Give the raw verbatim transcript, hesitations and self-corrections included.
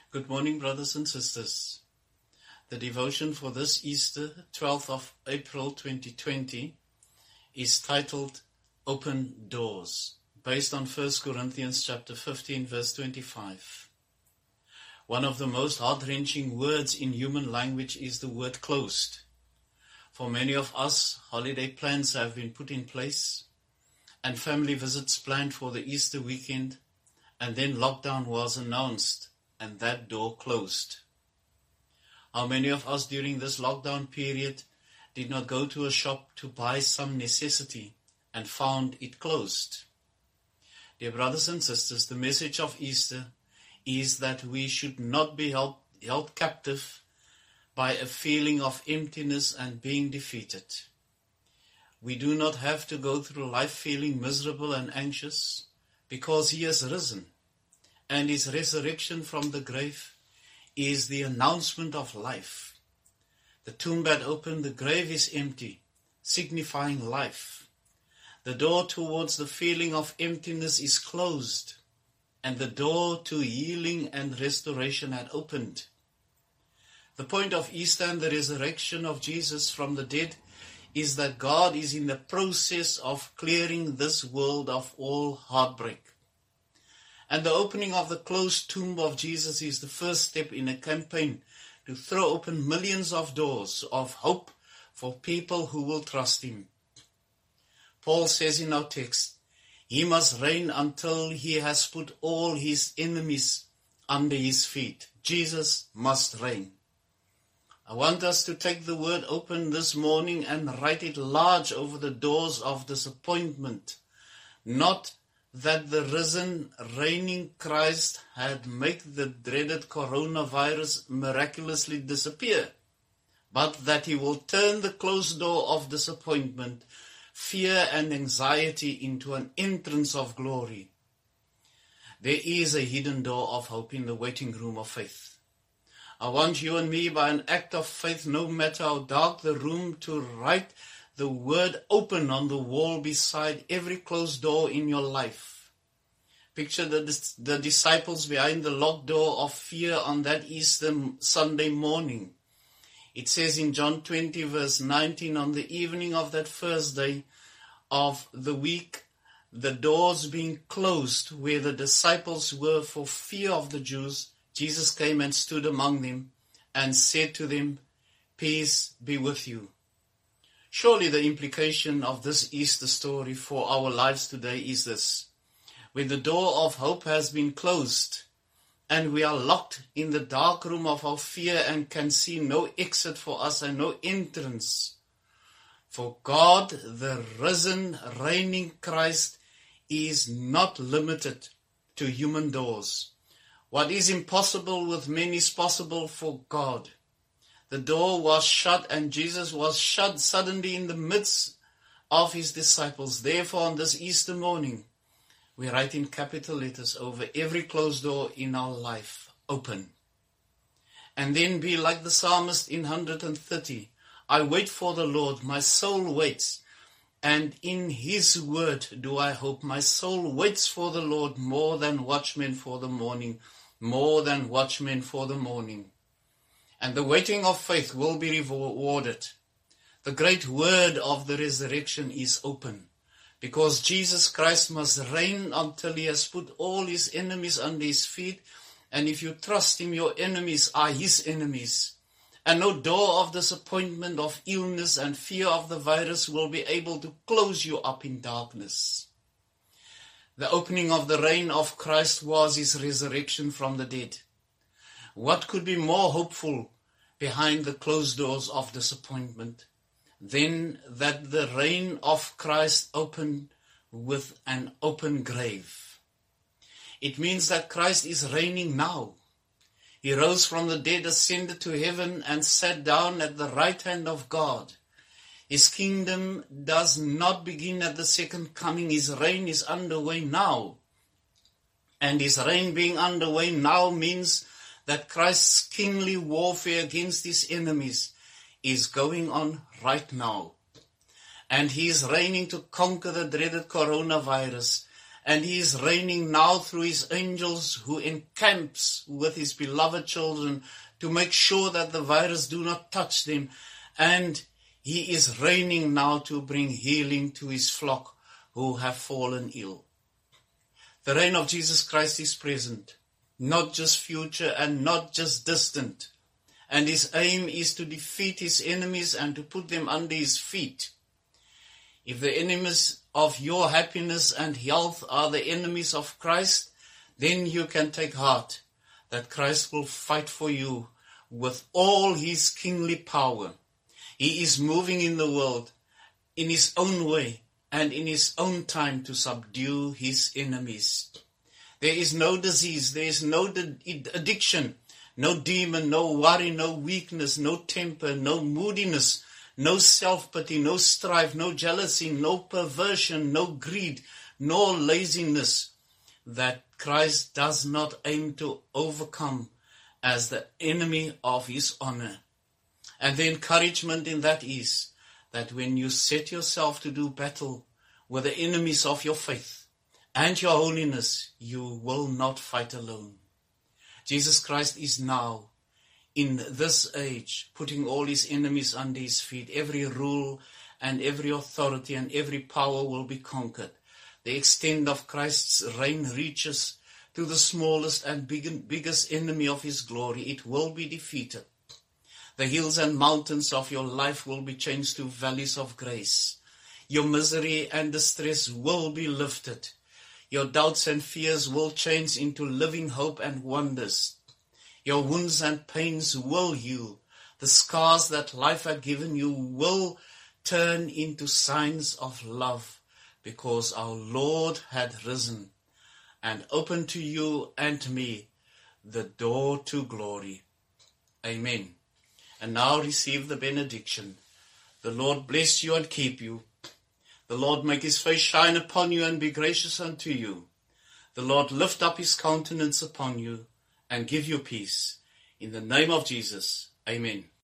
Good morning, brothers and sisters. The devotion for this Easter, twelfth of April twenty twenty, is titled Open Doors, based on First Corinthians chapter fifteen, verse twenty-five. One of the most heart-wrenching words in human language is the word closed. For many of us, holiday plans have been put in place and family visits planned for the Easter weekend, and then lockdown was announced and that door closed. How many of us during this lockdown period did not go to a shop to buy some necessity and found it closed? Dear brothers and sisters, the message of Easter is that we should not be held, held captive by a feeling of emptiness and being defeated. We do not have to go through life feeling miserable and anxious because He has risen. And His resurrection from the grave is the announcement of life. The tomb had opened, the grave is empty, signifying life. The door towards the feeling of emptiness is closed, and the door to healing and restoration had opened. The point of Easter and the resurrection of Jesus from the dead is that God is in the process of clearing this world of all heartbreak. And the opening of the closed tomb of Jesus is the first step in a campaign to throw open millions of doors of hope for people who will trust Him. Paul says in our text, He must reign until He has put all His enemies under His feet. Jesus must reign. I want us to take the word open this morning and write it large over the doors of disappointment, not that the risen, reigning Christ had made the dreaded coronavirus miraculously disappear, but that He will turn the closed door of disappointment, fear and anxiety into an entrance of glory. There is a hidden door of hope in the waiting room of faith. I want you and me, by an act of faith, no matter how dark the room, to write the word open on the wall beside every closed door in your life. Picture the, the disciples behind the locked door of fear on that Easter Sunday morning. It says in John twenty verse nineteen, on the evening of that first day of the week, the doors being closed where the disciples were for fear of the Jews, Jesus came and stood among them and said to them, "Peace be with you." Surely the implication of this Easter story for our lives today is this. When the door of hope has been closed and we are locked in the dark room of our fear and can see no exit for us and no entrance, for God, the risen, reigning Christ, is not limited to human doors. What is impossible with men is possible for God. The door was shut and Jesus was shut suddenly in the midst of His disciples. Therefore, on this Easter morning, we write in capital letters over every closed door in our life, open. And then be like the psalmist in one hundred thirty. I wait for the Lord, my soul waits, and in His word do I hope. My soul waits for the Lord more than watchmen for the morning, more than watchmen for the morning. And the waiting of faith will be rewarded. The great word of the resurrection is open, because Jesus Christ must reign until He has put all His enemies under His feet. And if you trust Him, your enemies are His enemies. And no door of disappointment, of illness and fear of the virus will be able to close you up in darkness. The opening of the reign of Christ was His resurrection from the dead. What could be more hopeful behind the closed doors of disappointment than that the reign of Christ opened with an open grave? It means that Christ is reigning now. He rose from the dead, ascended to heaven, and sat down at the right hand of God. His kingdom does not begin at the second coming. His reign is underway now. And His reign being underway now means that Christ's kingly warfare against His enemies is going on right now. And He is reigning to conquer the dreaded coronavirus And he is reigning now through his angels who encamps with his beloved children to make sure that the virus do not touch them. And he is reigning now to bring healing to his flock who have fallen ill. The reign of Jesus Christ is present, not just future and not just distant. And his aim is to defeat his enemies and to put them under his feet. If the enemies of your happiness and health are the enemies of Christ, then you can take heart that Christ will fight for you with all his kingly power. He is moving in the world in his own way and in his own time to subdue his enemies. There is no disease, there is no addiction, no demon, no worry, no weakness, no temper, no moodiness, no self-pity, no strife, no jealousy, no perversion, no greed, no laziness that Christ does not aim to overcome as the enemy of his honor. And the encouragement in that is that when you set yourself to do battle with the enemies of your faith and your holiness, you will not fight alone. Jesus Christ is now, in this age, putting all his enemies under his feet. Every rule and every authority and every power will be conquered. The extent of Christ's reign reaches to the smallest and big, biggest enemy of his glory. It will be defeated. The hills and mountains of your life will be changed to valleys of grace. Your misery and distress will be lifted. Your doubts and fears will change into living hope and wonders. Your wounds and pains will heal. The scars that life had given you will turn into signs of love, because our Lord had risen and opened to you and me the door to glory. Amen. And now receive the benediction. The Lord bless you and keep you. The Lord make his face shine upon you and be gracious unto you. The Lord lift up his countenance upon you and give you peace. In the name of Jesus, amen.